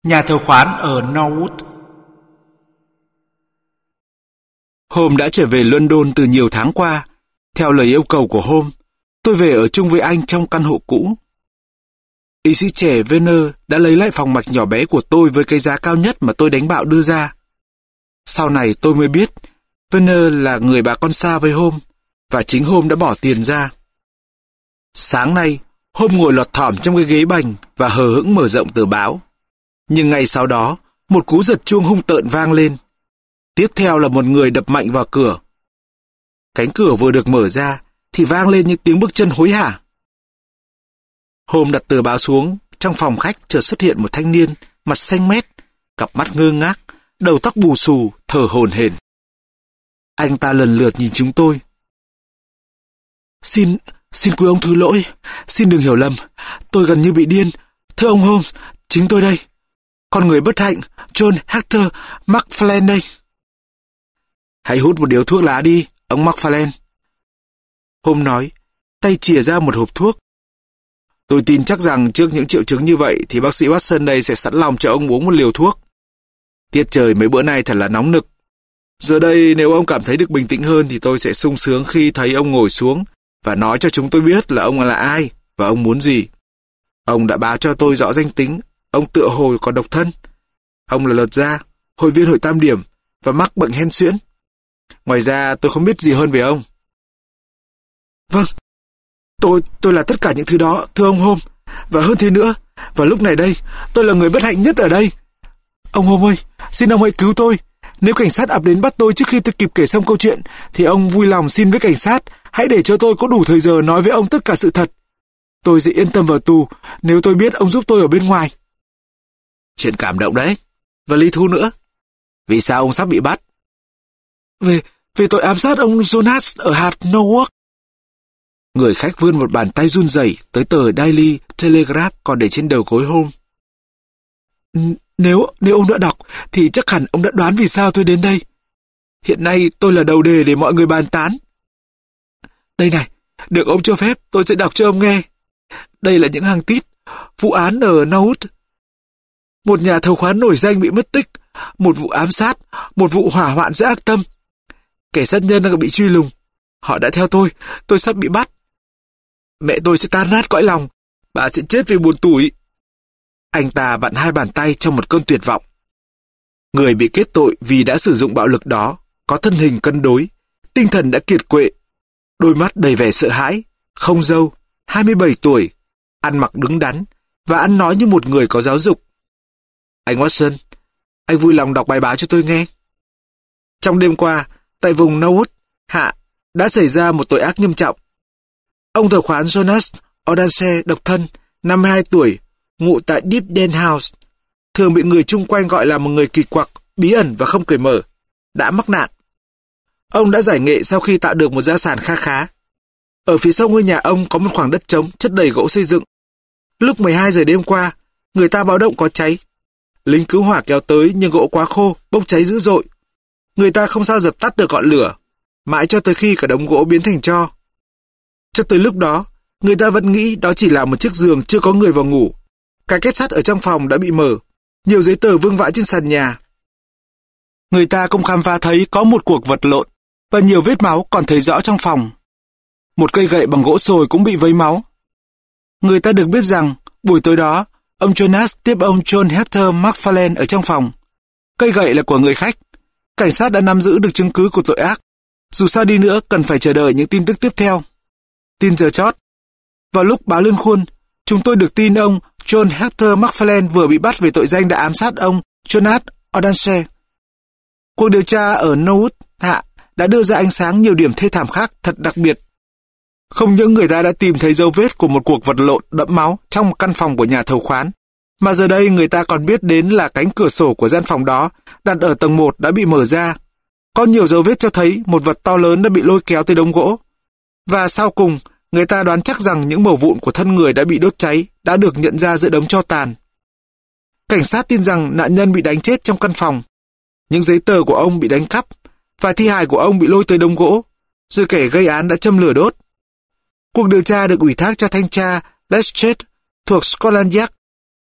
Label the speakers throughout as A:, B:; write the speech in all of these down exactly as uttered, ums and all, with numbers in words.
A: Nhà thờ khoán ở Norwood. Holmes đã trở về London từ nhiều tháng qua. Theo lời yêu cầu của Holmes, tôi về ở chung với anh trong căn hộ cũ. Y sĩ trẻ Werner đã lấy lại phòng mạch nhỏ bé của tôi với cái giá cao nhất mà tôi đánh bạo đưa ra. Sau này tôi mới biết Werner là người bà con xa với Holmes, và chính Holmes đã bỏ tiền ra. Sáng nay, Holmes ngồi lọt thỏm trong cái ghế bành và hờ hững mở rộng tờ báo. Nhưng ngay sau đó, một cú giật chuông hung tợn vang lên. Tiếp theo là một người đập mạnh vào cửa. Cánh cửa vừa được mở ra thì vang lên những tiếng bước chân hối hả. Holmes đặt tờ báo xuống. Trong phòng khách chợt xuất hiện một thanh niên, mặt xanh mét, cặp mắt ngơ ngác, đầu tóc bù xù, thở hổn hển. Anh ta lần lượt nhìn chúng tôi. Xin, xin quý ông thứ lỗi, xin đừng hiểu lầm, tôi gần như bị điên. Thưa ông Holmes, chính tôi đây. Con người bất hạnh, John Hector McFarlane đây. Hãy hút một điếu thuốc lá đi, ông McFarlane. Holmes nói, tay chìa ra một hộp thuốc. Tôi tin chắc rằng trước những triệu chứng như vậy thì bác sĩ Watson đây sẽ sẵn lòng cho ông uống một liều thuốc. Tiết trời mấy bữa nay thật là nóng nực. Giờ đây nếu ông cảm thấy được bình tĩnh hơn thì tôi sẽ sung sướng khi thấy ông ngồi xuống và nói cho chúng tôi biết là ông là ai và ông muốn gì. Ông đã báo cho tôi rõ danh tính. Ông tựa hồ còn độc thân. Ông là Lật Gia, hội viên hội Tam Điểm và mắc bệnh hen suyễn. Ngoài ra tôi không biết gì hơn về ông. Vâng, tôi tôi là tất cả những thứ đó, thưa ông Holmes. Và hơn thế nữa, và lúc này đây, tôi là người bất hạnh nhất ở đây. Ông Holmes ơi, xin ông hãy cứu tôi. Nếu cảnh sát ập đến bắt tôi trước khi tôi kịp kể xong câu chuyện, thì ông vui lòng xin với cảnh sát, hãy để cho tôi có đủ thời giờ nói với ông tất cả sự thật. Tôi sẽ yên tâm vào tù nếu tôi biết ông giúp tôi ở bên ngoài. Chuyện cảm động đấy. Và lý thú nữa. Vì sao ông sắp bị bắt? Về, về tội ám sát ông Jonas ở hạt Norwalk. Người khách vươn một bàn tay run rẩy tới tờ Daily Telegraph còn để trên đầu gối Holmes. Nếu, nếu ông đã đọc, thì chắc hẳn ông đã đoán vì sao tôi đến đây. Hiện nay tôi là đầu đề để mọi người bàn tán. Đây này, được ông cho phép tôi sẽ đọc cho ông nghe. Đây là những hàng tít. Vụ án ở Norwood. Một nhà thầu khoán nổi danh bị mất tích, một vụ ám sát, một vụ hỏa hoạn giữa ác tâm. Kẻ sát nhân đang bị truy lùng. Họ đã theo tôi, tôi sắp bị bắt. Mẹ tôi sẽ tan nát cõi lòng, bà sẽ chết vì buồn tủi. Anh ta vặn hai bàn tay trong một cơn tuyệt vọng. Người bị kết tội vì đã sử dụng bạo lực đó, có thân hình cân đối, tinh thần đã kiệt quệ, đôi mắt đầy vẻ sợ hãi, không râu, hai mươi bảy tuổi, ăn mặc đứng đắn và ăn nói như một người có giáo dục. Anh Watson, anh vui lòng đọc bài báo cho tôi nghe. Trong đêm qua, tại vùng Norwood, hạ, đã xảy ra một tội ác nghiêm trọng. Ông thợ khoán Jonas Odanse, độc thân, năm mươi hai tuổi, ngụ tại Deepden House, thường bị người chung quanh gọi là một người kỳ quặc, bí ẩn và không cởi mở, đã mắc nạn. Ông đã giải nghệ sau khi tạo được một gia sản kha khá. Ở phía sau ngôi nhà ông có một khoảng đất trống chất đầy gỗ xây dựng. Lúc mười hai giờ đêm qua, người ta báo động có cháy. Lính cứu hỏa kéo tới nhưng gỗ quá khô, bốc cháy dữ dội. Người ta không sao dập tắt được ngọn lửa, mãi cho tới khi cả đống gỗ biến thành tro. Cho tới lúc đó, người ta vẫn nghĩ đó chỉ là một chiếc giường chưa có người vào ngủ. Cái kết sắt ở trong phòng đã bị mở, nhiều giấy tờ vương vãi trên sàn nhà. Người ta cũng khám phá thấy có một cuộc vật lộn và nhiều vết máu còn thấy rõ trong phòng. Một cây gậy bằng gỗ sồi cũng bị vấy máu. Người ta được biết rằng buổi tối đó, ông Jonas tiếp ông John Hector McFarlane ở trong phòng. Cây gậy là của người khách. Cảnh sát đã nắm giữ được chứng cứ của tội ác. Dù sao đi nữa, cần phải chờ đợi những tin tức tiếp theo. Tin giờ chót. Vào lúc báo lên khuôn, chúng tôi được tin ông John Hector McFarlane vừa bị bắt về tội danh đã ám sát ông Jonas Odanse. Cuộc điều tra ở Norwood hạ đã đưa ra ánh sáng nhiều điểm thê thảm khác thật đặc biệt. Không những người ta đã tìm thấy dấu vết của một cuộc vật lộn đẫm máu trong một căn phòng của nhà thầu khoán, mà giờ đây người ta còn biết đến là cánh cửa sổ của gian phòng đó đặt ở tầng một đã bị mở ra. Có nhiều dấu vết cho thấy một vật to lớn đã bị lôi kéo tới đống gỗ. Và sau cùng, người ta đoán chắc rằng những mẩu vụn của thân người đã bị đốt cháy đã được nhận ra giữa đống tro tàn. Cảnh sát tin rằng nạn nhân bị đánh chết trong căn phòng. Những giấy tờ của ông bị đánh cắp và thi hài của ông bị lôi tới đống gỗ, rồi kẻ gây án đã châm lửa đốt. Cuộc điều tra được ủy thác cho thanh tra Lestrade thuộc Scotland Yard.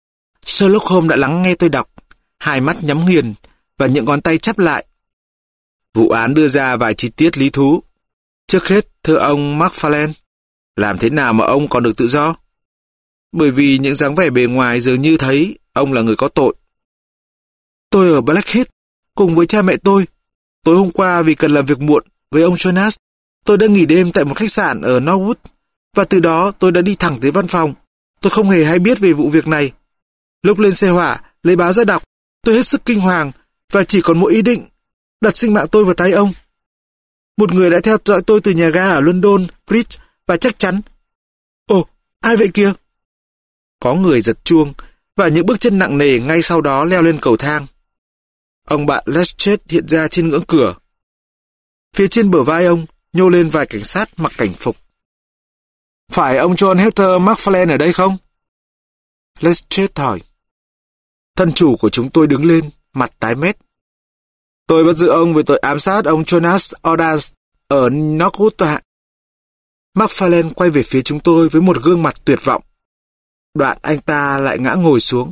A: Sherlock Holmes đã lắng nghe tôi đọc, hai mắt nhắm nghiền và những ngón tay chắp lại. Vụ án đưa ra vài chi tiết lý thú. Trước hết, thưa ông MacFarlane, làm thế nào mà ông còn được tự do? Bởi vì những dáng vẻ bề ngoài dường như thấy ông là người có tội. Tôi ở Blackheath cùng với cha mẹ tôi. Tối hôm qua vì cần làm việc muộn với ông Jonas, tôi đã nghỉ đêm tại một khách sạn ở Norwood, và từ đó tôi đã đi thẳng tới văn phòng. Tôi không hề hay biết về vụ việc này. Lúc lên xe hỏa, lấy báo ra đọc, tôi hết sức kinh hoàng và chỉ còn một ý định, đặt sinh mạng tôi vào tay ông. Một người đã theo dõi tôi từ nhà ga ở London Bridge và chắc chắn... Ồ, ai vậy kia? Có người giật chuông và những bước chân nặng nề ngay sau đó leo lên cầu thang. Ông bạn Lestrade hiện ra trên ngưỡng cửa. Phía trên bờ vai ông nhô lên vài cảnh sát mặc cảnh phục. Phải ông John Hector MacFarlane ở đây không? Lestrade hỏi. Thân chủ của chúng tôi đứng lên, mặt tái mét. Tôi bắt giữ ông về tội ám sát ông Jonas Ordance ở Norwood ạ. MacFarlane quay về phía chúng tôi với một gương mặt tuyệt vọng. Đoạn anh ta lại ngã ngồi xuống.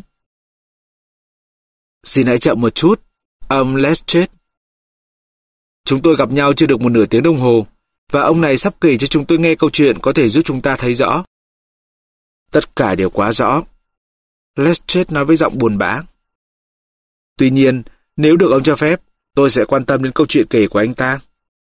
A: Xin hãy chậm một chút, ông Lestrade. Chúng tôi gặp nhau chưa được một nửa tiếng đồng hồ, và ông này sắp kể cho chúng tôi nghe câu chuyện có thể giúp chúng ta thấy rõ. Tất cả đều quá rõ, Lestrade nói với giọng buồn bã. Tuy nhiên, nếu được ông cho phép, tôi sẽ quan tâm đến câu chuyện kể của anh ta.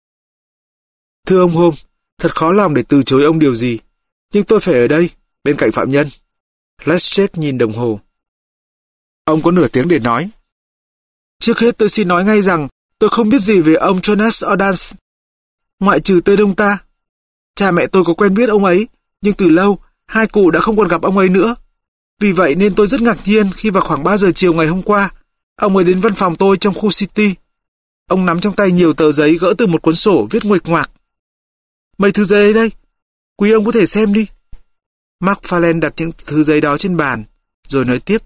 A: Thưa ông Holmes, thật khó lòng để từ chối ông điều gì, nhưng tôi phải ở đây, bên cạnh phạm nhân. Lestrade nhìn đồng hồ. Ông có nửa tiếng để nói. Trước hết tôi xin nói ngay rằng tôi không biết gì về ông Jonas Ordance, ngoại trừ tên ông ta. Cha mẹ tôi có quen biết ông ấy, nhưng từ lâu hai cụ đã không còn gặp ông ấy nữa. Vì vậy nên tôi rất ngạc nhiên khi vào khoảng ba giờ chiều ngày hôm qua, ông ấy đến văn phòng tôi trong khu City. Ông nắm trong tay nhiều tờ giấy gỡ từ một cuốn sổ viết nguệch ngoạc. Mấy thứ giấy ấy đây, quý ông có thể xem đi. MacFarlane đặt những thứ giấy đó trên bàn, rồi nói tiếp.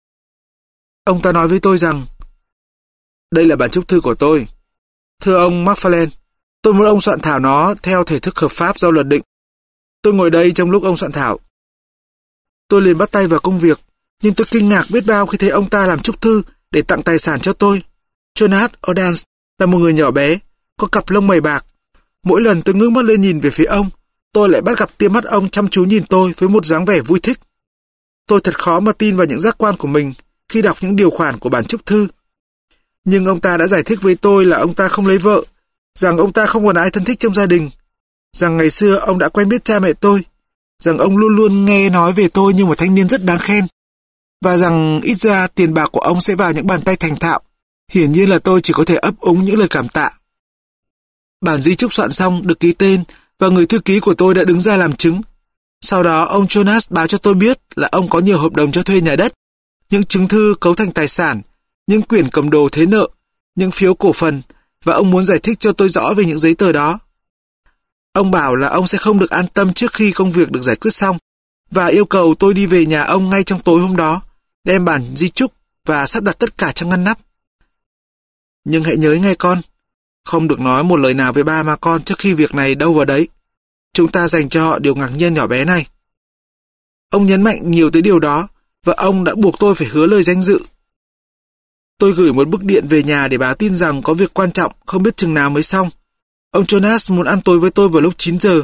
A: Ông ta nói với tôi rằng, đây là bản chúc thư của tôi. Thưa ông MacFarlane, tôi muốn ông soạn thảo nó theo thể thức hợp pháp do luật định. Tôi ngồi đây trong lúc ông soạn thảo. Tôi liền bắt tay vào công việc, nhưng tôi kinh ngạc biết bao khi thấy ông ta làm chúc thư để tặng tài sản cho tôi. Jonas Ordance là một người nhỏ bé, có cặp lông mày bạc. Mỗi lần tôi ngước mắt lên nhìn về phía ông, tôi lại bắt gặp tia mắt ông chăm chú nhìn tôi với một dáng vẻ vui thích. Tôi thật khó mà tin vào những giác quan của mình khi đọc những điều khoản của bản chúc thư. Nhưng ông ta đã giải thích với tôi là ông ta không lấy vợ, rằng ông ta không còn ai thân thích trong gia đình, rằng ngày xưa ông đã quen biết cha mẹ tôi, rằng ông luôn luôn nghe nói về tôi như một thanh niên rất đáng khen, và rằng ít ra tiền bạc của ông sẽ vào những bàn tay thành thạo. Hiển nhiên là tôi chỉ có thể ấp úng những lời cảm tạ. Bản di chúc soạn xong được ký tên và người thư ký của tôi đã đứng ra làm chứng. Sau đó ông Jonas báo cho tôi biết là ông có nhiều hợp đồng cho thuê nhà đất, những chứng thư cấu thành tài sản, những quyển cầm đồ thế nợ, những phiếu cổ phần, và ông muốn giải thích cho tôi rõ về những giấy tờ đó. Ông bảo là ông sẽ không được an tâm trước khi công việc được giải quyết xong, và yêu cầu tôi đi về nhà ông ngay trong tối hôm đó, đem bản di chúc và sắp đặt tất cả trong ngăn nắp. Nhưng hãy nhớ nghe con, không được nói một lời nào với ba mà con trước khi việc này đâu vào đấy. Chúng ta dành cho họ điều ngạc nhiên nhỏ bé này. Ông nhấn mạnh nhiều tới điều đó, và ông đã buộc tôi phải hứa lời danh dự. Tôi gửi một bức điện về nhà để báo tin rằng có việc quan trọng không biết chừng nào mới xong. Ông Jonas muốn ăn tối với tôi vào lúc chín giờ.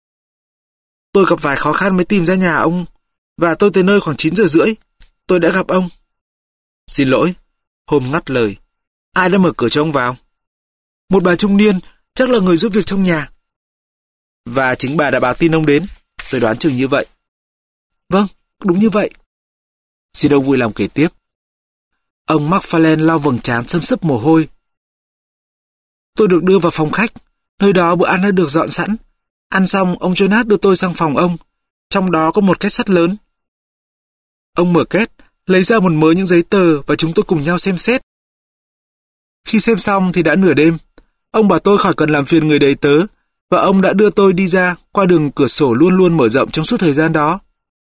A: Tôi gặp vài khó khăn mới tìm ra nhà ông, và tôi tới nơi khoảng chín giờ rưỡi. Tôi đã gặp ông. Xin lỗi, Holmes ngắt lời. Ai đã mở cửa cho ông vào? Một bà trung niên, chắc là người giúp việc trong nhà. Và chính bà đã báo tin ông đến. Tôi đoán chừng như vậy. Vâng, đúng như vậy. Xin ông vui lòng kể tiếp. Ông MacFarlane lau vầng trán xâm xấp mồ hôi. Tôi được đưa vào phòng khách. Nơi đó bữa ăn đã được dọn sẵn. Ăn xong, ông Jonas đưa tôi sang phòng ông. Trong đó có một két sắt lớn. Ông mở két, lấy ra một mớ những giấy tờ và chúng tôi cùng nhau xem xét. Khi xem xong thì đã nửa đêm. Ông bảo tôi khỏi cần làm phiền người đầy tớ, và ông đã đưa tôi đi ra qua đường cửa sổ luôn luôn mở rộng trong suốt thời gian đó.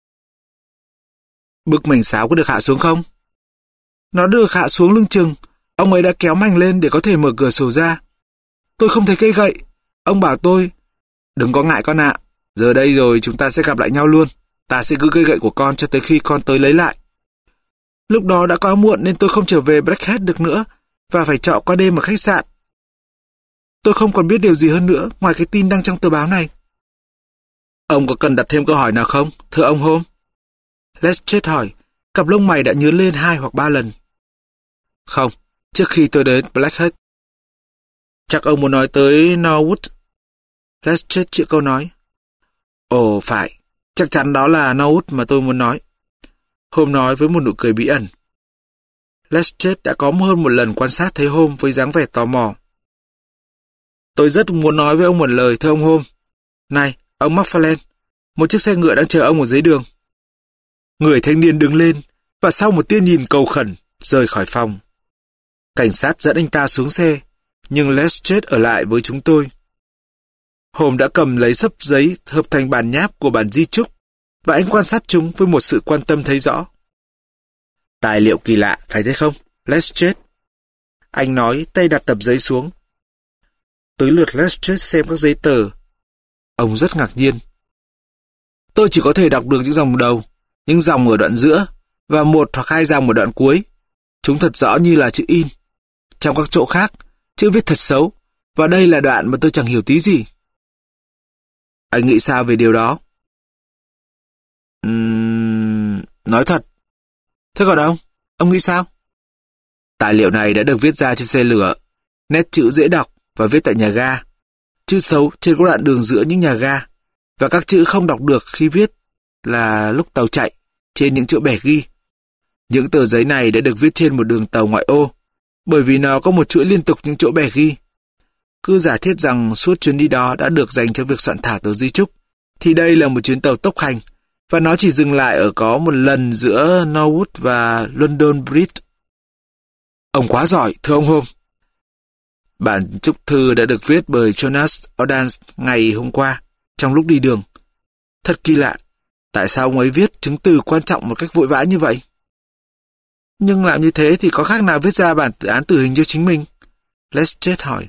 A: Bức mảnh sáo có được hạ xuống không? Nó được hạ xuống lưng chừng. Ông ấy đã kéo mảnh lên để có thể mở cửa sổ ra. Tôi không thấy cây gậy. Ông bảo tôi, đừng có ngại con ạ. Giờ đây rồi chúng ta sẽ gặp lại nhau luôn. Ta sẽ giữ cây gậy của con cho tới khi con tới lấy lại. Lúc đó đã quá muộn nên tôi không trở về Blackheath được nữa và phải trọ qua đêm ở khách sạn. Tôi không còn biết điều gì hơn nữa ngoài cái tin đăng trong tờ báo này. Ông có cần đặt thêm câu hỏi nào không, thưa ông Holmes? Lestrade hỏi, cặp lông mày đã nhướng lên hai hoặc ba lần. Không, trước khi tôi đến Blackheath. Chắc ông muốn nói tới Norwood. Lestrade chữa câu nói. Ồ phải, chắc chắn đó là Norwood mà tôi muốn nói. Holmes nói với một nụ cười bí ẩn. Lestrade đã có hơn một lần quan sát thấy Holmes với dáng vẻ tò mò. Tôi rất muốn nói với ông một lời, thưa ông Holmes. Này, ông McFarlane, một chiếc xe ngựa đang chờ ông ở dưới đường. Người thanh niên đứng lên và sau một tia nhìn cầu khẩn, rời khỏi phòng. Cảnh sát dẫn anh ta xuống xe, nhưng Lestrade ở lại với chúng tôi. Holmes đã cầm lấy xấp giấy hợp thành bản nháp của bản di chúc và anh quan sát chúng với một sự quan tâm thấy rõ. Tài liệu kỳ lạ, phải thế không, Lestrade? Anh nói, tay đặt tập giấy xuống. Tới lượt Lestrade xem các giấy tờ. Ông rất ngạc nhiên. Tôi chỉ có thể đọc được những dòng đầu, những dòng ở đoạn giữa và một hoặc hai dòng ở đoạn cuối. Chúng thật rõ như là chữ in. Trong các chỗ khác, chữ viết thật xấu, và đây là đoạn mà tôi chẳng hiểu tí gì. Anh nghĩ sao về điều đó? Uhm, nói thật. Thế còn ông? Ông nghĩ sao? Tài liệu này đã được viết ra trên xe lửa. Nét chữ dễ đọc và viết tại nhà ga. Chữ xấu trên các đoạn đường giữa những nhà ga. Và các chữ không đọc được khi viết là lúc tàu chạy trên những chỗ bẻ ghi. Những tờ giấy này đã được viết trên một đường tàu ngoại ô, bởi vì nó có một chuỗi liên tục những chỗ bẻ ghi. Cứ giả thiết rằng suốt chuyến đi đó đã được dành cho việc soạn thảo tờ di chúc, thì đây là một chuyến tàu tốc hành, và nó chỉ dừng lại ở có một lần giữa Norwood và London Bridge. Ông quá giỏi, thưa ông Holmes. Bản chúc thư đã được viết bởi Jonas Ordance ngày hôm qua, trong lúc đi đường. Thật kỳ lạ, tại sao ông ấy viết chứng từ quan trọng một cách vội vã như vậy? Nhưng làm như thế thì có khác nào viết ra bản tự án tử hình cho chính mình? Lestrade hỏi.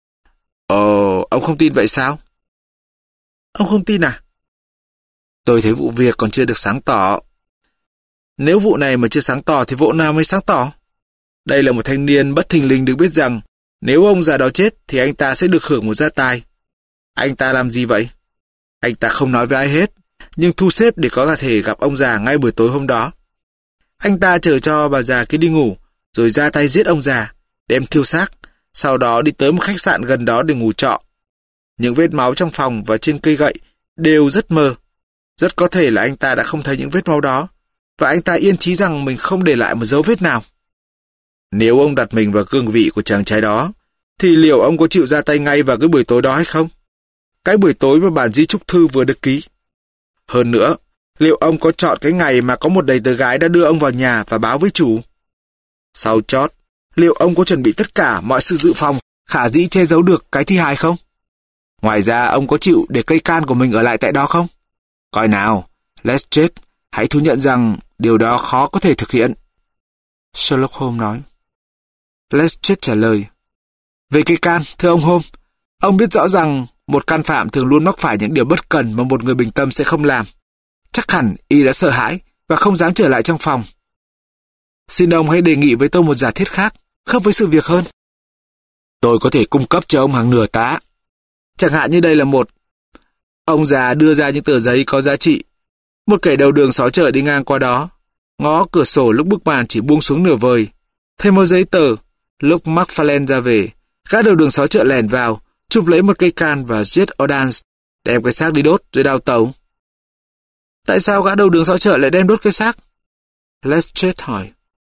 A: Ồ, ông không tin vậy sao? Ông không tin à? Tôi thấy vụ việc còn chưa được sáng tỏ. Nếu vụ này mà chưa sáng tỏ thì vụ nào mới sáng tỏ? Đây là một thanh niên bất thình lình được biết rằng nếu ông già đó chết thì anh ta sẽ được hưởng một gia tài. Anh ta làm gì vậy? Anh ta không nói với ai hết, nhưng thu xếp để có thể gặp ông già ngay buổi tối hôm đó. Anh ta chờ cho bà già kia đi ngủ, rồi ra tay giết ông già, đem thiêu xác, sau đó đi tới một khách sạn gần đó để ngủ trọ. Những vết máu trong phòng và trên cây gậy đều rất mờ. Rất có thể là anh ta đã không thấy những vết máu đó, và anh ta yên chí rằng mình không để lại một dấu vết nào. Nếu ông đặt mình vào cương vị của chàng trai đó, thì liệu ông có chịu ra tay ngay vào cái buổi tối đó hay không? Cái buổi tối mà bản di chúc thư vừa được ký. Hơn nữa, liệu ông có chọn cái ngày mà có một đầy tớ gái đã đưa ông vào nhà và báo với chủ? Sau chót, liệu ông có chuẩn bị tất cả mọi sự dự phòng khả dĩ che giấu được cái thi hài không? Ngoài ra, ông có chịu để cây can của mình ở lại tại đó không? Coi nào, Lestrade, hãy thú nhận rằng điều đó khó có thể thực hiện. Sherlock Holmes nói. Lestrade trả lời. Về cây can, thưa ông Holmes, ông biết rõ rằng một can phạm thường luôn mắc phải những điều bất cần mà một người bình tâm sẽ không làm. Chắc hẳn y đã sợ hãi và không dám trở lại trong phòng. Xin ông hãy đề nghị với tôi một giả thiết khác, khớp với sự việc hơn. Tôi có thể cung cấp cho ông hàng nửa tá. Chẳng hạn như đây là một. Ông già đưa ra những tờ giấy có giá trị. Một kẻ đầu đường xó chợ đi ngang qua đó, ngó cửa sổ lúc bức màn chỉ buông xuống nửa vời. Thấy một giấy tờ, lúc McFarlane ra về, gã đầu đường xó chợ lẻn vào, chụp lấy một cây can và giết Ordance, đem cái xác đi đốt rồi đào tẩu. Tại sao gã đầu đường xó chợ lại đem đốt cái xác? Lestrade hỏi.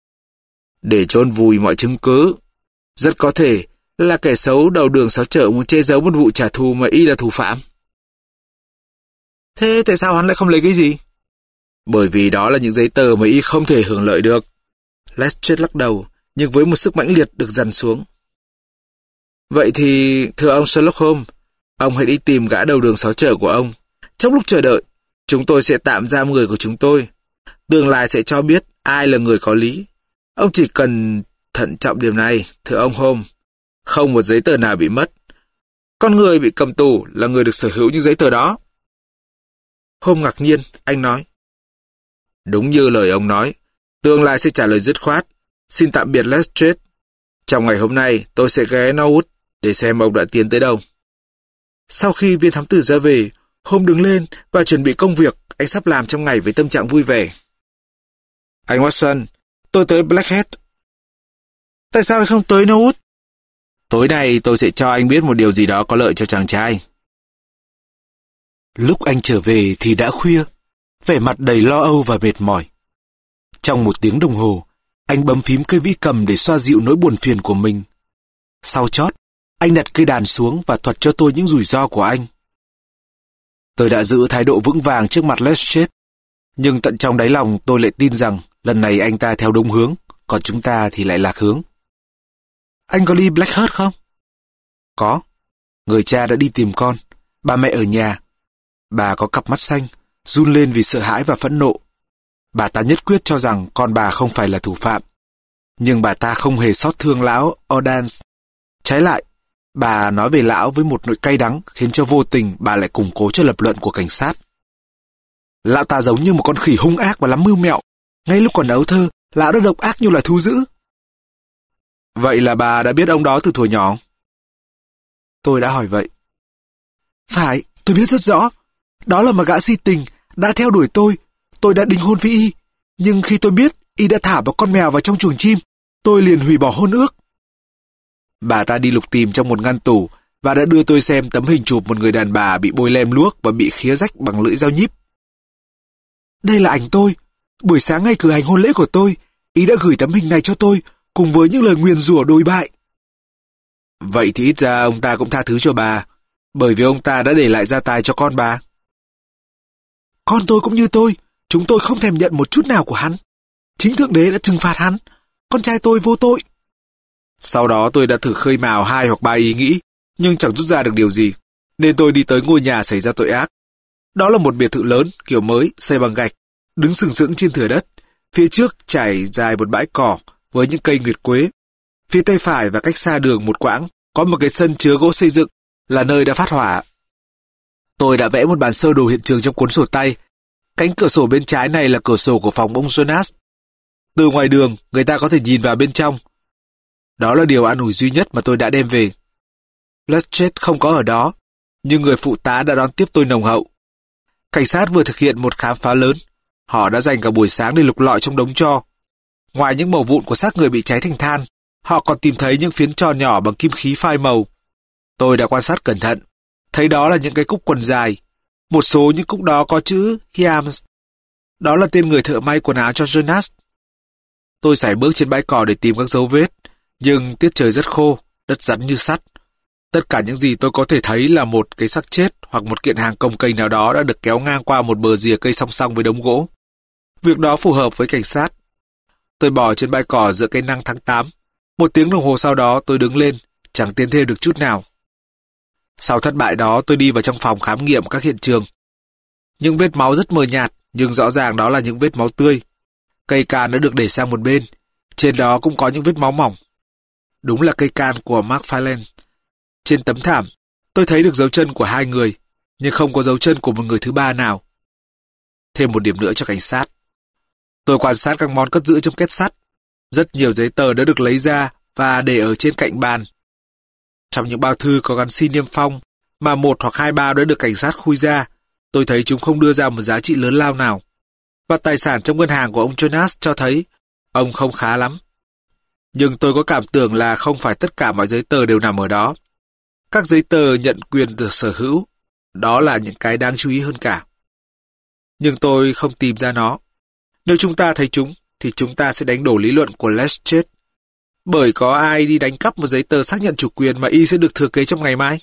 A: Để chôn vùi mọi chứng cứ. Rất có thể là kẻ xấu đầu đường xó chợ muốn che giấu một vụ trả thù mà y là thủ phạm. Thế tại sao hắn lại không lấy cái gì? Bởi vì đó là những giấy tờ mà y không thể hưởng lợi được. Lestrade lắc đầu, nhưng với một sức mãnh liệt được dằn xuống. Vậy thì, thưa ông Sherlock Holmes, ông hãy đi tìm gã đầu đường xó chợ của ông. Trong lúc chờ đợi, chúng tôi sẽ tạm giam người của chúng tôi. Tương lai sẽ cho biết ai là người có lý. Ông chỉ cần thận trọng điểm này, thưa ông Holmes. Không một giấy tờ nào bị mất. Con người bị cầm tù là người được sở hữu những giấy tờ đó. Holmes ngạc nhiên, anh nói. Đúng như lời ông nói, Tương lai sẽ trả lời dứt khoát. Xin tạm biệt Lestrade. Trong ngày hôm nay, tôi sẽ ghé Norwood để xem ông đã tiến tới đâu. Sau khi viên thám tử ra về, Holmes đứng lên và chuẩn bị công việc anh sắp làm trong ngày với tâm trạng vui vẻ. Anh Watson, tôi tới Blackheath. Tại sao anh không tới Norwood? Tối nay tôi sẽ cho anh biết một điều gì đó có lợi cho chàng trai. Lúc anh trở về thì đã khuya, vẻ mặt đầy lo âu và mệt mỏi. Trong một tiếng đồng hồ, anh bấm phím cây vĩ cầm để xoa dịu nỗi buồn phiền của mình. Sau chót, anh đặt cây đàn xuống và thuật cho tôi những rủi ro của anh. Tôi đã giữ thái độ vững vàng trước mặt Lestrade, nhưng tận trong đáy lòng tôi lại tin rằng lần này anh ta theo đúng hướng, còn chúng ta thì lại lạc hướng. Anh có đi Blackheath không? Có. Người cha đã đi tìm con. Bà mẹ ở nhà. Bà có cặp mắt xanh, run lên vì sợ hãi và phẫn nộ. Bà ta nhất quyết cho rằng con bà không phải là thủ phạm. Nhưng bà ta không hề xót thương lão Ordance. Trái lại, bà nói về lão với một nỗi cay đắng khiến cho vô tình bà lại củng cố cho lập luận của cảnh sát. Lão ta giống như một con khỉ hung ác và lắm mưu mẹo. Ngay lúc còn ấu thơ, lão đã độc ác như là thú dữ. Vậy là bà đã biết ông đó từ thuở nhỏ? Tôi đã hỏi vậy. Phải, tôi biết rất rõ. Đó là một gã si tình, đã theo đuổi tôi. Tôi đã đính hôn với y. Nhưng khi tôi biết y đã thả một con mèo vào trong chuồng chim, tôi liền hủy bỏ hôn ước. Bà ta đi lục tìm trong một ngăn tủ và đã đưa tôi xem tấm hình chụp một người đàn bà bị bôi lem luốc và bị khía rách bằng lưỡi dao nhíp. Đây là ảnh tôi. Buổi sáng ngày cử hành hôn lễ của tôi, y đã gửi tấm hình này cho tôi cùng với những lời nguyền rủa đồi bại. Vậy thì ít ra ông ta cũng tha thứ cho bà, bởi vì ông ta đã để lại gia tài cho con bà. Con tôi cũng như tôi, chúng tôi không thèm nhận một chút nào của hắn. Chính Thượng Đế đã trừng phạt hắn, con trai tôi vô tội. Sau đó tôi đã thử khơi mào hai hoặc ba ý nghĩ, nhưng chẳng rút ra được điều gì, nên tôi đi tới ngôi nhà xảy ra tội ác. Đó là một biệt thự lớn, kiểu mới, xây bằng gạch, đứng sừng sững trên thửa đất. Phía trước trải dài một bãi cỏ với những cây nguyệt quế. Phía tay phải và cách xa đường một quãng có một cái sân chứa gỗ xây dựng, là nơi đã phát hỏa. Tôi đã vẽ một bản sơ đồ hiện trường trong cuốn sổ tay. Cánh cửa sổ bên trái này là cửa sổ của phòng ông Jonas. Từ ngoài đường, người ta có thể nhìn vào bên trong. Đó là điều an ủi duy nhất mà tôi đã đem về. Lestrade không có ở đó, nhưng người phụ tá đã đón tiếp tôi nồng hậu. Cảnh sát vừa thực hiện một khám phá lớn. Họ đã dành cả buổi sáng để lục lọi trong đống tro. Ngoài những mẩu vụn của xác người bị cháy thành than, họ còn tìm thấy những phiến tròn nhỏ bằng kim khí phai màu. Tôi đã quan sát cẩn thận, thấy đó là những cái cúc quần dài. Một số những cúc đó có chữ Hyams. Đó là tên người thợ may quần áo cho Jonas. Tôi sải bước trên bãi cỏ để tìm các dấu vết, nhưng tiết trời rất khô, đất rắn như sắt. Tất cả những gì tôi có thể thấy là một cái xác chết hoặc một kiện hàng cồng kềnh nào đó đã được kéo ngang qua một bờ rìa cây song song với đống gỗ. Việc đó phù hợp với cảnh sát. Tôi bò trên bãi cỏ giữa cây nắng tháng tám. Một tiếng đồng hồ sau đó tôi đứng lên, chẳng tiến thêm được chút nào. Sau thất bại đó tôi đi vào trong phòng khám nghiệm các hiện trường. Những vết máu rất mờ nhạt, nhưng rõ ràng đó là những vết máu tươi. Cây can đã được để sang một bên. Trên đó cũng có những vết máu mỏng. Đúng là cây can của McFarlane. Trên tấm thảm, tôi thấy được dấu chân của hai người, nhưng không có dấu chân của một người thứ ba nào. Thêm một điểm nữa cho cảnh sát. Tôi quan sát các món cất giữ trong két sắt. Rất nhiều giấy tờ đã được lấy ra và để ở trên cạnh bàn. Trong những bao thư có gắn xin niêm phong, mà một hoặc hai bao đã được cảnh sát khui ra, tôi thấy chúng không đưa ra một giá trị lớn lao nào. Và tài sản trong ngân hàng của ông Jonas cho thấy ông không khá lắm. Nhưng tôi có cảm tưởng là không phải tất cả mọi giấy tờ đều nằm ở đó. Các giấy tờ nhận quyền được sở hữu, đó là những cái đáng chú ý hơn cả. Nhưng tôi không tìm ra nó. Nếu chúng ta thấy chúng, thì chúng ta sẽ đánh đổ lý luận của Lestrade. Bởi có ai đi đánh cắp một giấy tờ xác nhận chủ quyền mà y sẽ được thừa kế trong ngày mai?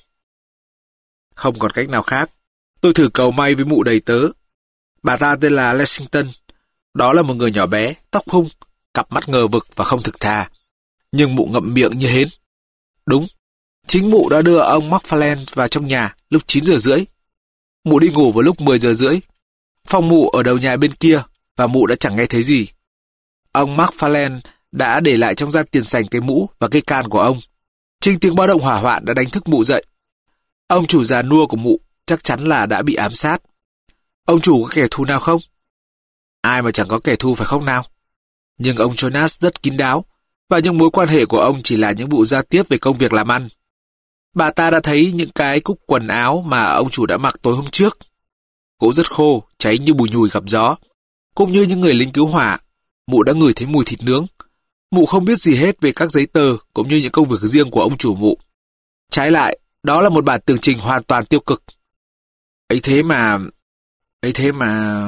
A: Không còn cách nào khác. Tôi thử cầu may với mụ đầy tớ. Bà ta tên là Lexington. Đó là một người nhỏ bé, tóc hung, cặp mắt ngờ vực và không thực thà. Nhưng mụ ngậm miệng như hến. Đúng, chính mụ đã đưa ông McFarlane vào trong nhà lúc chín giờ rưỡi. Mụ đi ngủ vào lúc mười giờ rưỡi. Phòng mụ ở đầu nhà bên kia và mụ đã chẳng nghe thấy gì. Ông McFarlane đã để lại trong gian tiền sảnh cái mũ và cái can của ông. Chính tiếng báo động hỏa hoạn đã đánh thức mụ dậy. Ông chủ già nua của mụ chắc chắn là đã bị ám sát. Ông chủ có kẻ thù nào không? Ai mà chẳng có kẻ thù phải không nào? Nhưng ông Jonas rất kín đáo, và những mối quan hệ của ông chỉ là những vụ giao tiếp về công việc làm ăn. Bà ta đã thấy những cái cúc quần áo mà ông chủ đã mặc tối hôm trước. Gỗ rất khô, cháy như bùi nhùi gặp gió. Cũng như những người lính cứu hỏa, mụ đã ngửi thấy mùi thịt nướng. Mụ không biết gì hết về các giấy tờ cũng như những công việc riêng của ông chủ mụ. Trái lại, đó là một bản tường trình hoàn toàn tiêu cực. Ấy thế mà... ấy thế mà...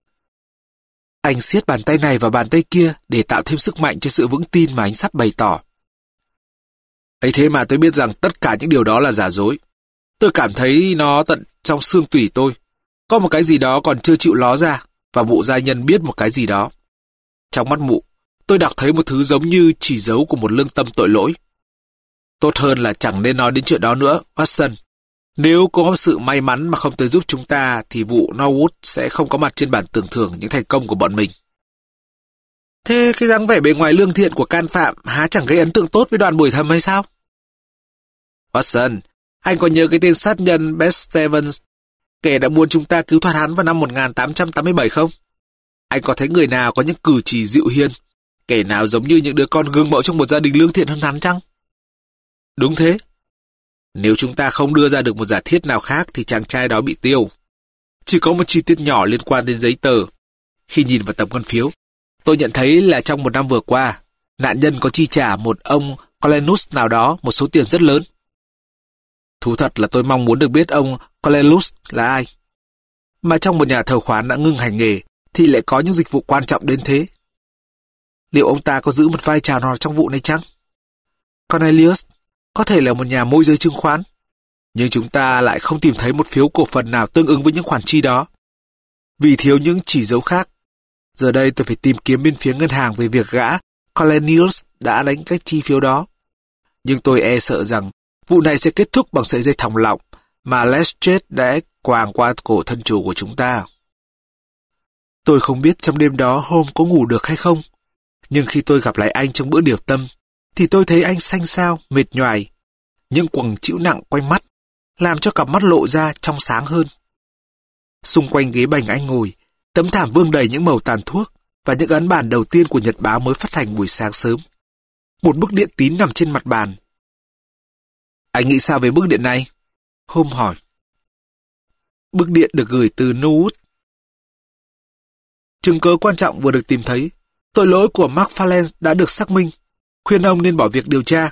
A: Anh siết bàn tay này vào bàn tay kia để tạo thêm sức mạnh cho sự vững tin mà anh sắp bày tỏ. Ấy thế mà tôi biết rằng tất cả những điều đó là giả dối. Tôi cảm thấy nó tận trong xương tủy tôi. Có một cái gì đó còn chưa chịu ló ra, và mụ gia nhân biết một cái gì đó. Trong mắt mụ, tôi đọc thấy một thứ giống như chỉ dấu của một lương tâm tội lỗi. Tốt hơn là chẳng nên nói đến chuyện đó nữa, Watson. Nếu có sự may mắn mà không tới giúp chúng ta, thì vụ Norwood sẽ không có mặt trên bản tưởng thưởng những thành công của bọn mình. Thế cái dáng vẻ bề ngoài lương thiện của can phạm há chẳng gây ấn tượng tốt với đoàn bồi thẩm hay sao? Watson, anh có nhớ cái tên sát nhân Beth Stevens, kẻ đã muốn chúng ta cứu thoát hắn vào năm một nghìn tám trăm tám mươi bảy không? Anh có thấy người nào có những cử chỉ dịu hiền, kẻ nào giống như những đứa con gương mẫu trong một gia đình lương thiện hơn hắn chăng? Đúng thế. Nếu chúng ta không đưa ra được một giả thiết nào khác thì chàng trai đó bị tiêu. Chỉ có một chi tiết nhỏ liên quan đến giấy tờ. Khi nhìn vào tấm ngân phiếu, tôi nhận thấy là trong một năm vừa qua, nạn nhân có chi trả một ông Colenus nào đó một số tiền rất lớn. Thú thật là tôi mong muốn được biết ông Colenus là ai. Mà trong một nhà thờ khoán đã ngưng hành nghề thì lại có những dịch vụ quan trọng đến thế. Liệu ông ta có giữ một vai trò nào trong vụ này chăng? Cornelius có thể là một nhà môi giới chứng khoán, nhưng chúng ta lại không tìm thấy một phiếu cổ phần nào tương ứng với những khoản chi đó. Vì thiếu những chỉ dấu khác, giờ đây tôi phải tìm kiếm bên phía ngân hàng về việc gã Cornelius đã đánh các chi phiếu đó. Nhưng tôi e sợ rằng vụ này sẽ kết thúc bằng sợi dây thòng lọng mà Lestrade đã quàng qua cổ thân chủ của chúng ta. Tôi không biết trong đêm đó Holmes có ngủ được hay không, nhưng khi tôi gặp lại anh trong bữa điều tâm, thì tôi thấy anh xanh xao, mệt nhoài. Những quầng trĩu nặng quanh mắt, làm cho cặp mắt lộ ra trong sáng hơn. Xung quanh ghế bành anh ngồi, tấm thảm vương đầy những mẩu tàn thuốc và những ấn bản đầu tiên của nhật báo mới phát hành buổi sáng sớm. Một bức điện tín nằm trên mặt bàn. Anh nghĩ sao về bức điện này? Holmes hỏi. Bức điện được gửi từ Norwood. Chứng cớ quan trọng vừa được tìm thấy. Tội lỗi của McFarlane đã được xác minh. Khuyên ông nên bỏ việc điều tra.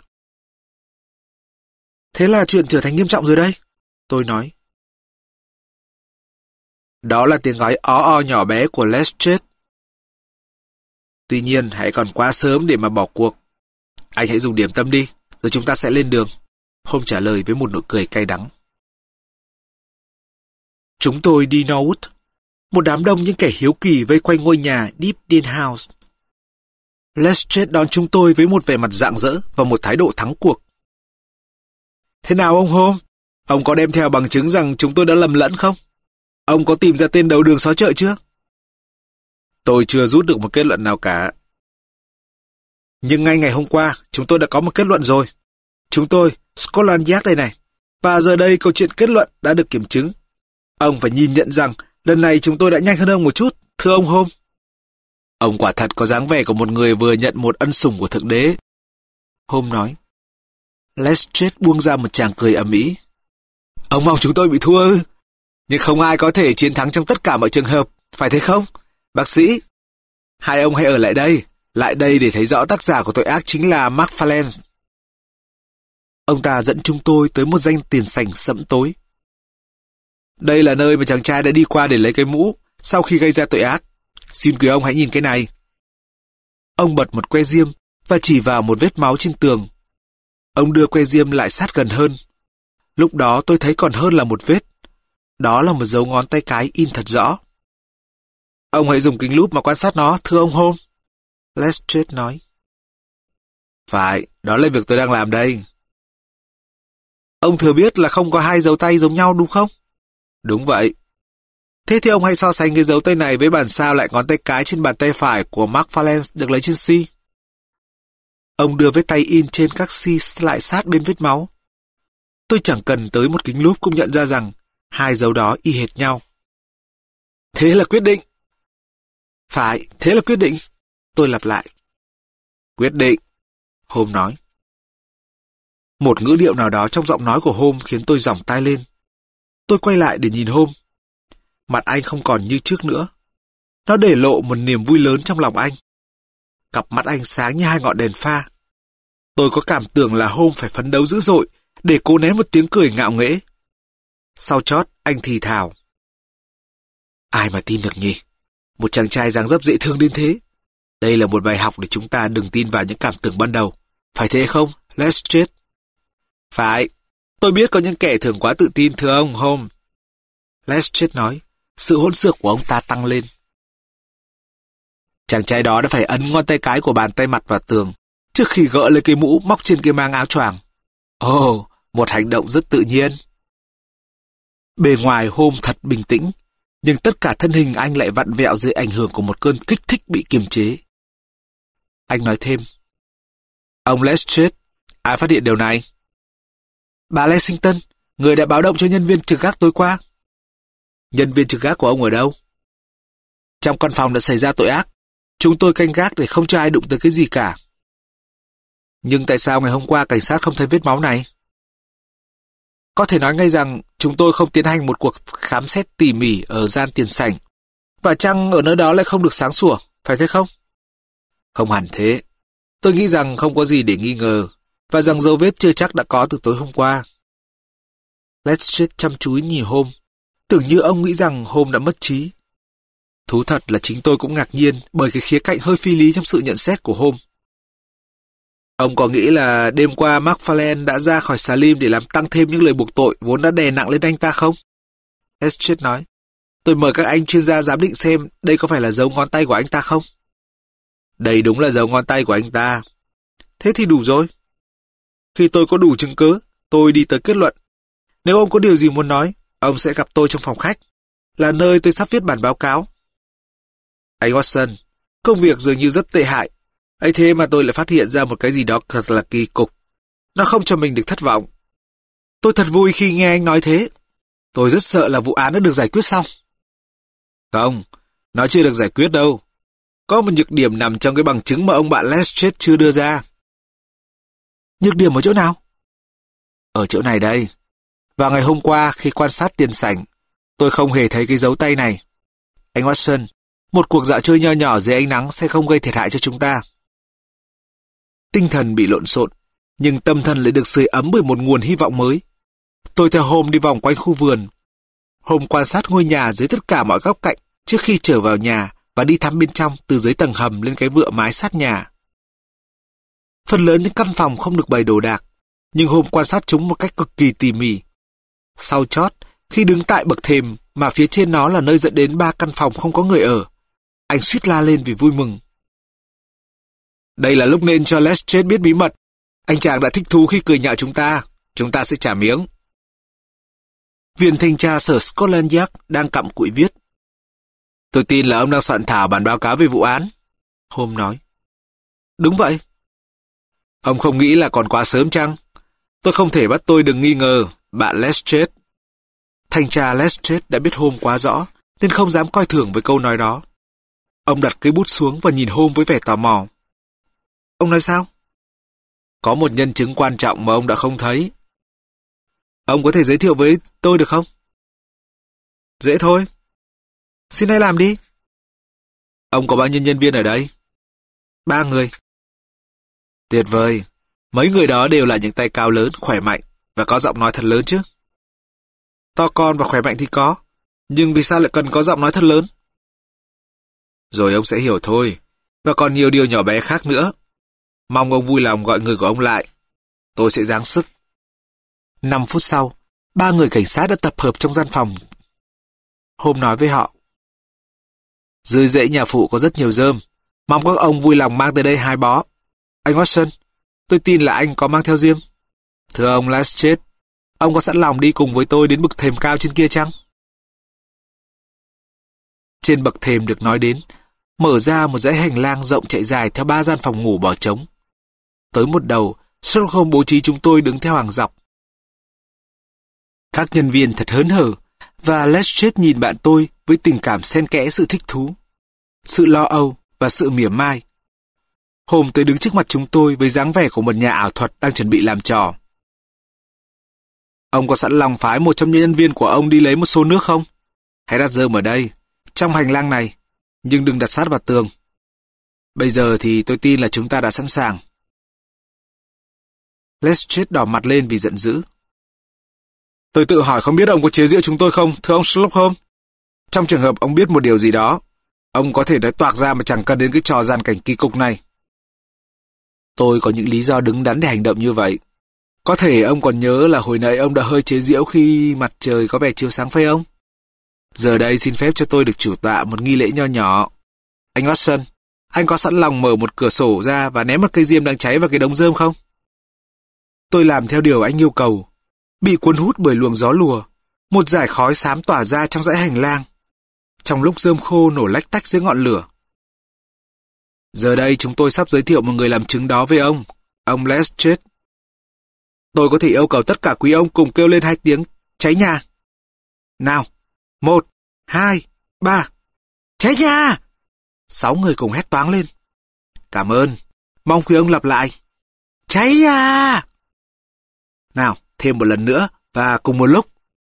A: Thế là chuyện trở thành nghiêm trọng rồi đây, tôi nói. Đó là tiếng nói ó o nhỏ bé của Lestrade. Tuy nhiên, hãy còn quá sớm để mà bỏ cuộc. Anh hãy dùng điểm tâm đi, rồi chúng ta sẽ lên đường. Holmes trả lời với một nụ cười cay đắng. Chúng tôi đi Norwood. Một đám đông những kẻ hiếu kỳ vây quanh ngôi nhà Deepdene House. Lestrade đón chúng tôi với một vẻ mặt rạng rỡ và một thái độ thắng cuộc. Thế nào ông Holmes? Ông có đem theo bằng chứng rằng chúng tôi đã lầm lẫn không? Ông có tìm ra tên đầu đường xó chợ chưa? Tôi chưa rút được một kết luận nào cả. Nhưng ngay ngày hôm qua, chúng tôi đã có một kết luận rồi. Chúng tôi, Scotland Yard đây này. Và giờ đây câu chuyện kết luận đã được kiểm chứng. Ông phải nhìn nhận rằng lần này chúng tôi đã nhanh hơn ông một chút, thưa ông Holmes. Ông quả thật có dáng vẻ của một người vừa nhận một ân sủng của Thượng Đế. Holmes nói. Lestrade buông ra một tràng cười ầm ĩ. Ông mong chúng tôi bị thua ư? Nhưng không ai có thể chiến thắng trong tất cả mọi trường hợp, phải thế không? Bác sĩ, hai ông hãy ở lại đây, lại đây để thấy rõ tác giả của tội ác chính là McFarlane. Ông ta dẫn chúng tôi tới một danh tiền sảnh sẫm tối. Đây là nơi mà chàng trai đã đi qua để lấy cái mũ sau khi gây ra tội ác. Xin quý ông hãy nhìn cái này. Ông bật một que diêm và chỉ vào một vết máu trên tường. Ông đưa que diêm lại sát gần hơn. Lúc đó tôi thấy còn hơn là một vết. Đó là một dấu ngón tay cái in thật rõ. Ông hãy dùng kính lúp mà quan sát nó, thưa ông Holmes. Lestrade nói. Phải, đó là việc tôi đang làm đây. Ông thừa biết là không có hai dấu tay giống nhau đúng không? Đúng vậy. Thế thì ông hãy so sánh cái dấu tay này với bản sao lại ngón tay cái trên bàn tay phải của McFarlane được lấy trên xi. Ông đưa vết tay in trên các xi lại sát bên vết máu. Tôi chẳng cần tới một kính lúp cũng nhận ra rằng hai dấu đó y hệt nhau. Thế là quyết định. Phải, thế là quyết định. tôi lặp lại. Quyết định, Holmes nói. Một ngữ điệu nào đó trong giọng nói của Holmes khiến tôi dỏng tai lên. Tôi quay lại để nhìn Holmes. Mặt anh không còn như trước nữa. Nó để lộ một niềm vui lớn trong lòng anh. Cặp mắt anh sáng như hai ngọn đèn pha. Tôi có cảm tưởng là Holmes phải phấn đấu dữ dội để cố nén một tiếng cười ngạo nghễ. Sau chót, anh thì thào. Ai mà tin được nhỉ? Một chàng trai dáng dấp dễ thương đến thế. Đây là một bài học để chúng ta đừng tin vào những cảm tưởng ban đầu. Phải thế không, Lestrade? Phải. Tôi biết có những kẻ thường quá tự tin, thưa ông Holmes. Lestrade nói. Sự hỗn xược của ông ta tăng lên. Chàng trai đó đã phải ấn ngón tay cái của bàn tay mặt vào tường trước khi gỡ lấy cái mũ móc trên cái mang áo choàng. Ồ, oh, một hành động rất tự nhiên. Bề ngoài Holmes thật bình tĩnh, nhưng tất cả thân hình anh lại vặn vẹo dưới ảnh hưởng của một cơn kích thích bị kiềm chế. Anh nói thêm. Ông Lestrade, ai phát hiện điều này? Bà Lexington, người đã báo động cho nhân viên trực gác tối qua. Nhân viên trực gác của ông ở đâu? Trong căn phòng đã xảy ra tội ác. Chúng tôi canh gác để không cho ai đụng tới cái gì cả. Nhưng tại sao ngày hôm qua cảnh sát không thấy vết máu này? Có thể nói ngay rằng chúng tôi không tiến hành một cuộc khám xét tỉ mỉ ở gian tiền sảnh. Và chăng ở nơi đó lại không được sáng sủa, phải thế không? Không hẳn thế. Tôi nghĩ rằng không có gì để nghi ngờ, và rằng dấu vết chưa chắc đã có từ tối hôm qua. Lestrade chăm chú nhìn Holmes, tưởng như ông nghĩ rằng Holmes đã mất trí. Thú thật là chính tôi cũng ngạc nhiên bởi cái khía cạnh hơi phi lý trong sự nhận xét của Holmes. Ông có nghĩ là đêm qua McFarlane đã ra khỏi Salim để làm tăng thêm những lời buộc tội vốn đã đè nặng lên anh ta không? Lestrade nói. Tôi mời các anh chuyên gia giám định xem đây có phải là dấu ngón tay của anh ta không? Đây đúng là dấu ngón tay của anh ta. Thế thì đủ rồi. Khi tôi có đủ chứng cứ, tôi đi tới kết luận. Nếu ông có điều gì muốn nói, ông sẽ gặp tôi trong phòng khách, là nơi tôi sắp viết bản báo cáo. Anh Watson, công việc dường như rất tệ hại. ấy thế mà tôi lại phát hiện ra một cái gì đó thật là kỳ cục. Nó không cho mình được thất vọng. Tôi thật vui khi nghe anh nói thế. Tôi rất sợ là vụ án đã được giải quyết xong. Không, nó chưa được giải quyết đâu. Có một nhược điểm nằm trong cái bằng chứng mà ông bạn Lestrade chưa đưa ra. Nhược điểm ở chỗ nào? Ở chỗ này đây. Vào ngày hôm qua khi quan sát tiền sảnh, tôi không hề thấy cái dấu tay này. Anh Watson, một cuộc dạo chơi nho nhỏ dưới ánh nắng sẽ không gây thiệt hại cho chúng ta. Tinh thần bị lộn xộn, nhưng tâm thần lại được sưởi ấm bởi một nguồn hy vọng mới. Tôi theo Holmes đi vòng quanh khu vườn. Holmes quan sát ngôi nhà dưới tất cả mọi góc cạnh trước khi trở vào nhà và đi thăm bên trong từ dưới tầng hầm lên cái vựa mái sát nhà. Phần lớn những căn phòng không được bày đồ đạc, nhưng Holmes quan sát chúng một cách cực kỳ tỉ mỉ. Sau chót, khi đứng tại bậc thềm mà phía trên nó là nơi dẫn đến ba căn phòng không có người ở, anh suýt la lên vì vui mừng. Đây là lúc nên cho Lestrade biết bí mật. Anh chàng đã thích thú khi cười nhạo chúng ta. Chúng ta sẽ trả miếng. Viên thanh tra sở Scotland Yard đang cặm cụi viết. Tôi tin là ông đang soạn thảo bản báo cáo về vụ án, Holmes nói. Đúng vậy. Ông không nghĩ là còn quá sớm chăng? Tôi không thể bắt tôi đừng nghi ngờ bạn Lestrade. Thanh tra Lestrade đã biết Holmes quá rõ, nên không dám coi thường với câu nói đó. Ông đặt cây bút xuống và nhìn Holmes với vẻ tò mò. Ông nói sao? Có một nhân chứng quan trọng mà ông đã không thấy. Ông có thể giới thiệu với tôi được không? Dễ thôi. Xin hãy làm đi. Ông có bao nhiêu nhân viên ở đây? Ba người. Tuyệt vời. Mấy người đó đều là những tay cao lớn, khỏe mạnh và có giọng nói thật lớn chứ. To con và khỏe mạnh thì có, nhưng vì sao lại cần có giọng nói thật lớn? Rồi ông sẽ hiểu thôi, và còn nhiều điều nhỏ bé khác nữa. Mong ông vui lòng gọi người của ông lại. Tôi sẽ giáng sức. Năm phút sau, ba người cảnh sát đã tập hợp trong gian phòng. Holmes nói với họ. Dưới rễ nhà phụ có rất nhiều rơm. Mong các ông vui lòng mang tới đây hai bó. Anh Watson, tôi tin là anh có mang theo diêm. Thưa ông Lestrade, ông có sẵn lòng đi cùng với tôi đến bậc thềm cao trên kia chăng? Trên bậc thềm được nói đến, mở ra một dãy hành lang rộng chạy dài theo ba gian phòng ngủ bỏ trống. Tới một đầu, Sherlock Holmes bố trí chúng tôi đứng theo hàng dọc. Các nhân viên thật hớn hở, và Lestrade nhìn bạn tôi với tình cảm xen kẽ sự thích thú, sự lo âu và sự mỉa mai. Hôm tới đứng trước mặt chúng tôi với dáng vẻ của một nhà ảo thuật đang chuẩn bị làm trò. Ông có sẵn lòng phái một trong những nhân viên của ông đi lấy một xô nước không? Hãy đặt rơm ở đây, trong hành lang này, nhưng đừng đặt sát vào tường. Bây giờ thì tôi tin là chúng ta đã sẵn sàng. Lestrade đỏ mặt lên vì giận dữ. Tôi tự hỏi không biết ông có chế giễu chúng tôi không, thưa ông Sherlock Holmes? Trong trường hợp ông biết một điều gì đó, ông có thể nói toạc ra mà chẳng cần đến cái trò gian cảnh kỳ cục này. Tôi có những lý do đứng đắn để hành động như vậy. Có thể ông còn nhớ là hồi nãy ông đã hơi chế giễu khi mặt trời có vẻ chiếu sáng phải không? Giờ đây xin phép cho tôi được chủ tọa một nghi lễ nho nhỏ. Anh Watson, anh có sẵn lòng mở một cửa sổ ra và ném một cây diêm đang cháy vào cái đống rơm không? Tôi làm theo điều anh yêu cầu. Bị cuốn hút bởi luồng gió lùa, một dải khói xám tỏa ra trong dãy hành lang. Trong lúc rơm khô nổ lách tách dưới ngọn lửa. Giờ đây chúng tôi sắp giới thiệu một người làm chứng đó với ông, ông Lestrade. Tôi có thể yêu cầu tất cả quý ông cùng kêu lên hai tiếng cháy nhà. Nào, một, hai, ba, cháy nhà! Sáu người cùng hét toáng lên. Cảm ơn, mong quý ông lặp lại. Cháy nhà! Nào, thêm một lần nữa và cùng một lúc.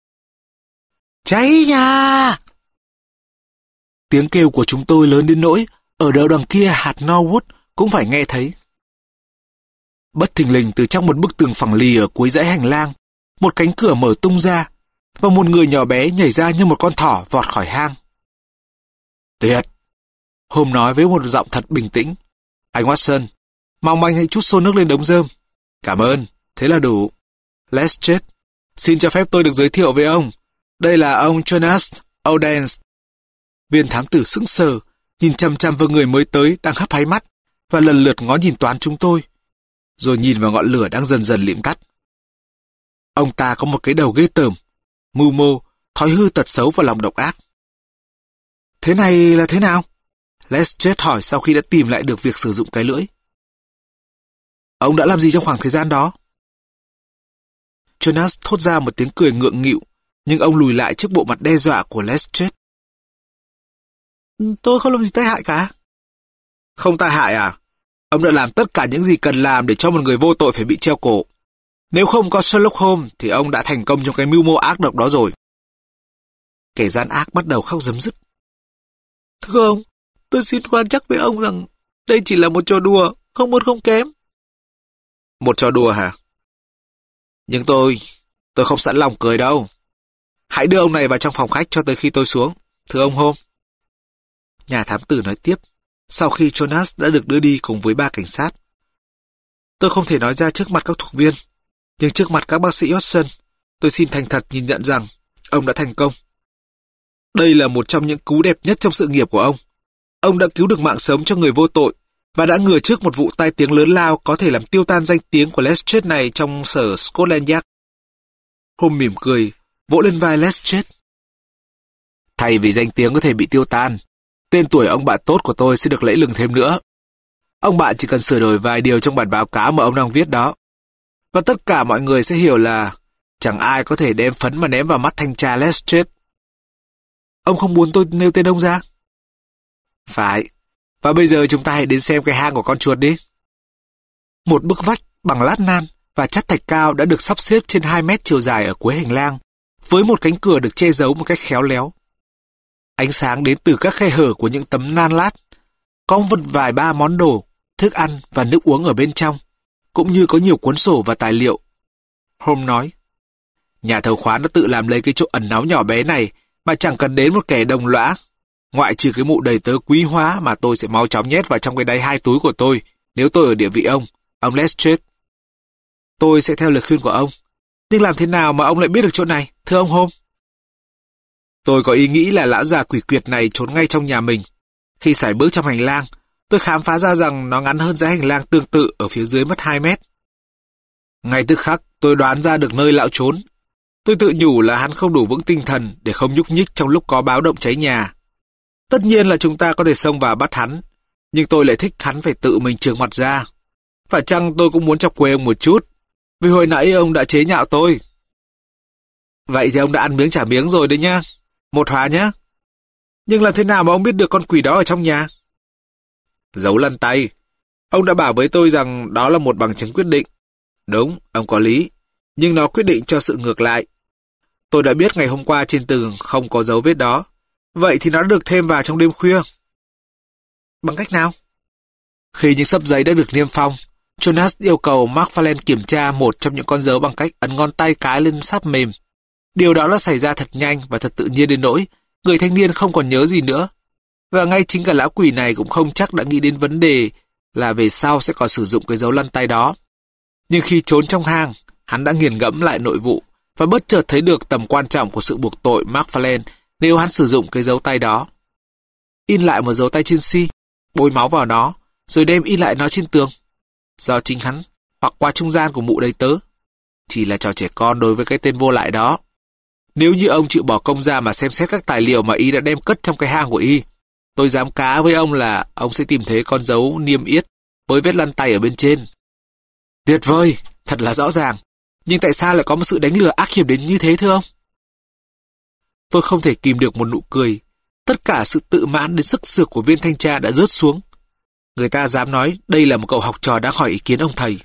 A: Cháy nhà! Tiếng kêu của chúng tôi lớn đến nỗi ở đầu đằng kia hạt Norwood cũng phải nghe thấy. Bất thình lình từ trong một bức tường phẳng lì ở cuối dãy hành lang, một cánh cửa mở tung ra và một người nhỏ bé nhảy ra như một con thỏ vọt khỏi hang. Tuyệt! Holmes nói với một giọng thật bình tĩnh. Anh Watson, mong anh hãy trút xô nước lên đống rơm. Cảm ơn, thế là đủ. Lestrade, xin cho phép tôi được giới thiệu với ông. Đây là ông Jonas Odense. Viên thám tử sững sờ, nhìn chằm chằm vào người mới tới đang hấp háy mắt và lần lượt ngó nhìn toán chúng tôi, rồi nhìn vào ngọn lửa đang dần dần liệm tắt. Ông ta có một cái đầu ghê tởm, mưu mô, thói hư tật xấu và lòng độc ác. Thế này là thế nào? Lestrade hỏi sau khi đã tìm lại được việc sử dụng cái lưỡi. Ông đã làm gì trong khoảng thời gian đó? Jonas thốt ra một tiếng cười ngượng nghịu, nhưng ông lùi lại trước bộ mặt đe dọa của Lestrade. Tôi không làm gì tai hại cả. Không tai hại à? Ông đã làm tất cả những gì cần làm để cho một người vô tội phải bị treo cổ. Nếu không có Sherlock Holmes thì ông đã thành công trong cái mưu mô ác độc đó rồi. Kẻ gian ác bắt đầu khóc rấm rứt. Thưa ông, tôi xin quan chắc với ông rằng đây chỉ là một trò đùa, không muốn không kém. Một trò đùa hả? Nhưng tôi, tôi không sẵn lòng cười đâu. Hãy đưa ông này vào trong phòng khách cho tới khi tôi xuống, thưa ông Holmes. Nhà thám tử nói tiếp, sau khi Jonas đã được đưa đi cùng với ba cảnh sát. Tôi không thể nói ra trước mặt các thuộc viên, nhưng trước mặt các bác sĩ Watson, tôi xin thành thật nhìn nhận rằng ông đã thành công. Đây là một trong những cú đẹp nhất trong sự nghiệp của ông. Ông đã cứu được mạng sống cho người vô tội và đã ngừa trước một vụ tai tiếng lớn lao có thể làm tiêu tan danh tiếng của Lestrade này trong sở Scotland Yard. Holmes mỉm cười, vỗ lên vai Lestrade. Thay vì danh tiếng có thể bị tiêu tan, tên tuổi ông bạn tốt của tôi sẽ được lẫy lừng thêm nữa. Ông bạn chỉ cần sửa đổi vài điều trong bản báo cáo mà ông đang viết đó. Và tất cả mọi người sẽ hiểu là chẳng ai có thể đem phấn mà ném vào mắt thanh tra Lestrade. Ông không muốn tôi nêu tên ông ra? Phải. Và bây giờ chúng ta hãy đến xem cái hang của con chuột đi. Một bức vách bằng lát nan và chát thạch cao đã được sắp xếp trên hai mét chiều dài ở cuối hành lang, với một cánh cửa được che giấu một cách khéo léo. Ánh sáng đến từ các khe hở của những tấm nan lát. Có một vài ba món đồ, thức ăn và nước uống ở bên trong, cũng như có nhiều cuốn sổ và tài liệu. Holmes nói, nhà thầu khoán đã tự làm lấy cái chỗ ẩn náu nhỏ bé này mà chẳng cần đến một kẻ đồng lõa. Ngoại trừ cái mụ đầy tớ quý hóa mà tôi sẽ mau chóng nhét vào trong cái đáy hai túi của tôi nếu tôi ở địa vị ông, ông Lestrade. Tôi sẽ theo lời khuyên của ông. Nhưng làm thế nào mà ông lại biết được chỗ này, thưa ông Holmes? Tôi có ý nghĩ là lão già quỷ quyệt này trốn ngay trong nhà mình. Khi sải bước trong hành lang, tôi khám phá ra rằng nó ngắn hơn dãy hành lang tương tự ở phía dưới mất hai mét. Ngay tức khắc, tôi đoán ra được nơi lão trốn. Tôi tự nhủ là hắn không đủ vững tinh thần để không nhúc nhích trong lúc có báo động cháy nhà. Tất nhiên là chúng ta có thể xông vào bắt hắn, nhưng tôi lại thích hắn phải tự mình trường mặt ra. Phải chăng tôi cũng muốn chọc quê ông một chút, vì hồi nãy ông đã chế nhạo tôi. Vậy thì ông đã ăn miếng trả miếng rồi đấy nhá. Một hòa nhá. Nhưng làm thế nào mà ông biết được con quỷ đó ở trong nhà? Giấu lăn tay. Ông đã bảo với tôi rằng đó là một bằng chứng quyết định. Đúng, ông có lý. Nhưng nó quyết định cho sự ngược lại. Tôi đã biết ngày hôm qua trên tường không có dấu vết đó. Vậy thì nó đã được thêm vào trong đêm khuya. Bằng cách nào? Khi những sấp giấy đã được niêm phong, Jonas yêu cầu McFarlane kiểm tra một trong những con dấu bằng cách ấn ngón tay cái lên sáp mềm. Điều đó đã xảy ra thật nhanh và thật tự nhiên đến nỗi người thanh niên không còn nhớ gì nữa. Và ngay chính cả lão quỷ này cũng không chắc đã nghĩ đến vấn đề là về sau sẽ còn sử dụng cái dấu lăn tay đó. Nhưng khi trốn trong hang, hắn đã nghiền ngẫm lại nội vụ và bất chợt thấy được tầm quan trọng của sự buộc tội McFarlane nếu hắn sử dụng cái dấu tay đó. In lại một dấu tay trên xi, bôi máu vào nó, rồi đem in lại nó trên tường. Do chính hắn, hoặc qua trung gian của mụ đầy tớ. Chỉ là trò trẻ con đối với cái tên vô lại đó. Nếu như ông chịu bỏ công ra mà xem xét các tài liệu mà y đã đem cất trong cái hang của y, tôi dám cá với ông là ông sẽ tìm thấy con dấu niêm yết với vết lăn tay ở bên trên. Tuyệt vời, thật là rõ ràng. Nhưng tại sao lại có một sự đánh lừa ác hiểm đến như thế thưa ông? Tôi không thể kìm được một nụ cười. Tất cả sự tự mãn đến sức sược của viên thanh tra đã rớt xuống. Người ta dám nói đây là một cậu học trò đang hỏi ý kiến ông thầy.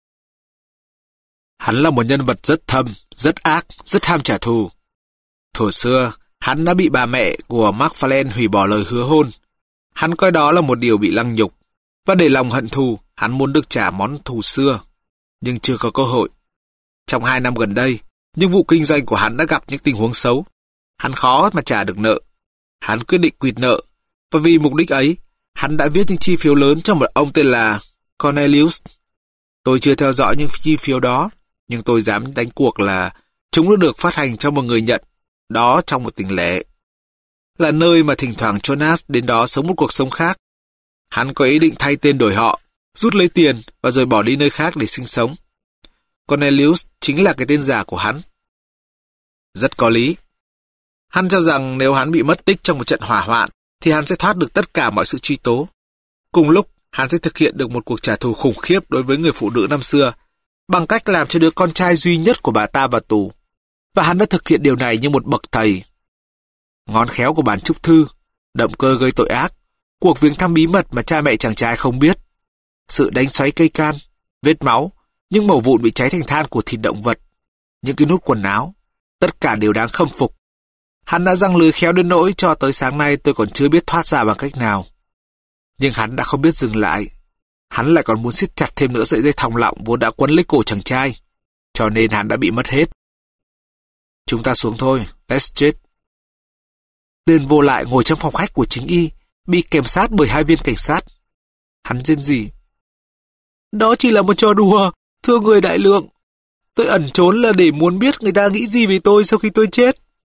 A: Hắn là một nhân vật rất thâm, rất ác, rất ham trả thù. Thuở xưa, hắn đã bị bà mẹ của McFarlane hủy bỏ lời hứa hôn. Hắn coi đó là một điều bị lăng nhục. Và để lòng hận thù, hắn muốn được trả món thù xưa. Nhưng chưa có cơ hội. Trong hai năm gần đây, những vụ kinh doanh của hắn đã gặp những tình huống xấu. Hắn khó mà trả được nợ. Hắn quyết định quỵt nợ. Và vì mục đích ấy, hắn đã viết những chi phiếu lớn cho một ông tên là Cornelius. Tôi chưa theo dõi những chi phiếu đó, nhưng tôi dám đánh cuộc là chúng đã được phát hành cho một người nhận, đó trong một tỉnh lẻ. Là nơi mà thỉnh thoảng Jonas đến đó sống một cuộc sống khác. Hắn có ý định thay tên đổi họ, rút lấy tiền và rồi bỏ đi nơi khác để sinh sống. Cornelius chính là cái tên giả của hắn. Rất có lý. Hắn cho rằng nếu hắn bị mất tích trong một trận hỏa hoạn, thì hắn sẽ thoát được tất cả mọi sự truy tố. Cùng lúc, hắn sẽ thực hiện được một cuộc trả thù khủng khiếp đối với người phụ nữ năm xưa, bằng cách làm cho đứa con trai duy nhất của bà ta vào tù. Và hắn đã thực hiện điều này như một bậc thầy. Ngón khéo của bản chúc thư, động cơ gây tội ác, cuộc viếng thăm bí mật mà cha mẹ chàng trai không biết, sự đánh xoáy cây can, vết máu, những mẩu vụn bị cháy thành than của thịt động vật, những cái nút quần áo, tất cả đều đáng khâm phục. Hắn đã giăng lưới khéo đến nỗi cho tới sáng nay tôi còn chưa biết thoát ra bằng cách nào. Nhưng hắn đã không biết dừng lại. Hắn lại còn muốn siết chặt thêm nữa sợi dây thòng lọng vốn đã quấn lấy cổ chàng trai. Cho nên hắn đã bị mất hết. Chúng ta xuống thôi, Lestrade. Tên vô lại ngồi trong phòng khách của chính y, bị kèm sát bởi hai viên cảnh sát. Hắn rên rỉ. Đó chỉ là một trò đùa, thưa người đại lượng. Tôi ẩn trốn là để muốn biết người ta nghĩ gì về tôi sau khi tôi chết.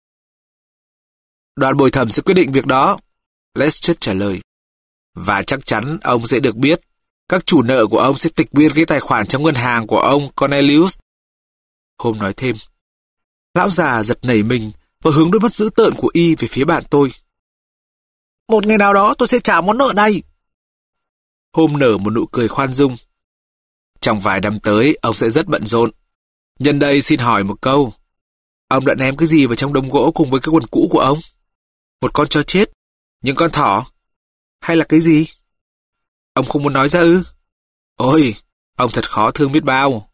A: Đoàn bồi thẩm sẽ quyết định việc đó, Lestrade trả lời. Và chắc chắn ông sẽ được biết. Các chủ nợ của ông sẽ tịch biên cái tài khoản trong ngân hàng của ông Cornelius. Holmes nói thêm. Lão già giật nảy mình và hướng đôi mắt dữ tợn của y về phía bạn tôi. Một ngày nào đó tôi sẽ trả món nợ này. Holmes nở một nụ cười khoan dung. Trong vài năm tới, ông sẽ rất bận rộn. Nhân đây xin hỏi một câu. Ông đã ném cái gì vào trong đống gỗ cùng với cái quần cũ của ông? Một con chó chết? Những con thỏ? Hay là cái gì? Ông không muốn nói ra ư? Ôi, ông thật khó thương biết bao.